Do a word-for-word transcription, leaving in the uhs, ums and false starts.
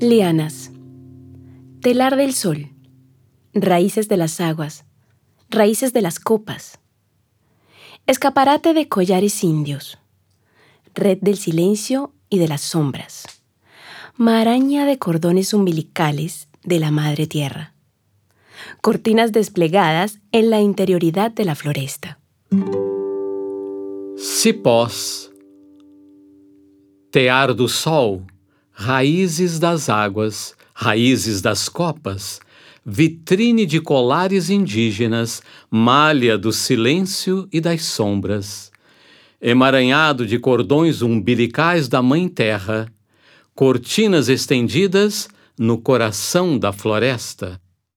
Lianas, telar del sol, raíces de las aguas, raíces de las copas, escaparate de collares indios, red del silencio y de las sombras, maraña de cordones umbilicales de la madre tierra, cortinas desplegadas en la interioridad de la floresta. Cipós, tear do sol, raízes das águas, raízes das copas, vitrine de colares indígenas, malha do silêncio e das sombras, emaranhado de cordões umbilicais da mãe terra, cortinas estendidas no coração da floresta.